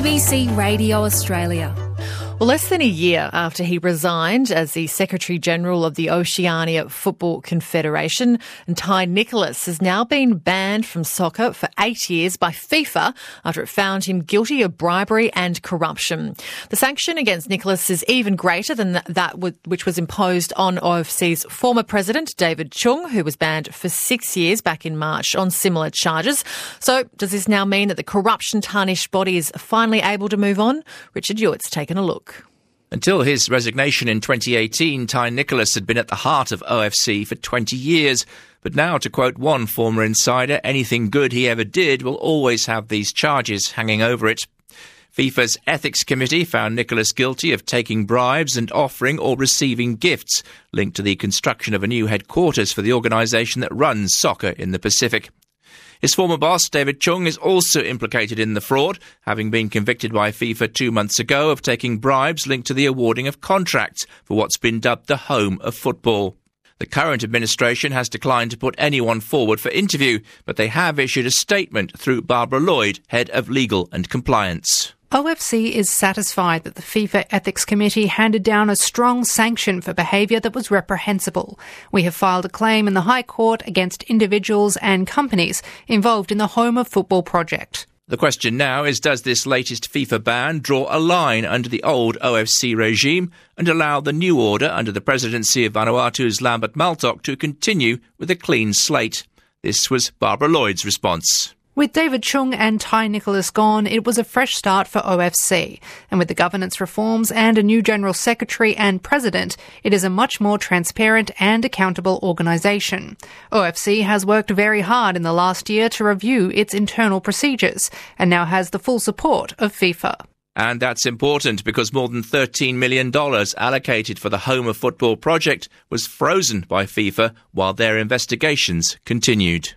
ABC Radio Australia. Well, less than a year after he resigned as the Secretary-General of the Oceania Football Confederation, and Ty Nicholas has now been banned from soccer for 8 years by FIFA after it found him guilty of bribery and corruption. The sanction against Nicholas is even greater than that which was imposed on OFC's former president, David Chung, who was banned for 6 years back in March on similar charges. So does this now mean that the corruption-tarnished body is finally able to move on? Richard Hewitt's taken a look. Until his resignation in 2018, Ty Nicholas had been at the heart of OFC for 20 years. But now, to quote one former insider, anything good he ever did will always have these charges hanging over it. FIFA's Ethics Committee found Nicholas guilty of taking bribes and offering or receiving gifts linked to the construction of a new headquarters for the organisation that runs soccer in the Pacific. His former boss, David Chung, is also implicated in the fraud, having been convicted by FIFA 2 months ago of taking bribes linked to the awarding of contracts for what's been dubbed the home of football. The current administration has declined to put anyone forward for interview, but they have issued a statement through Barbara Lloyd, Head of Legal and Compliance. OFC is satisfied that the FIFA Ethics Committee handed down a strong sanction for behaviour that was reprehensible. We have filed a claim in the High Court against individuals and companies involved in the Home of Football project. The question now is, does this latest FIFA ban draw a line under the old OFC regime and allow the new order under the presidency of Vanuatu's Lambert Maltok to continue with a clean slate? This was Barbara Lloyd's response. With David Chung and Ty Nicholas gone, it was a fresh start for OFC. And with the governance reforms and a new General Secretary and President, it is a much more transparent and accountable organisation. OFC has worked very hard in the last year to review its internal procedures and now has the full support of FIFA. And that's important because more than $13 million allocated for the Home of Football project was frozen by FIFA while their investigations continued.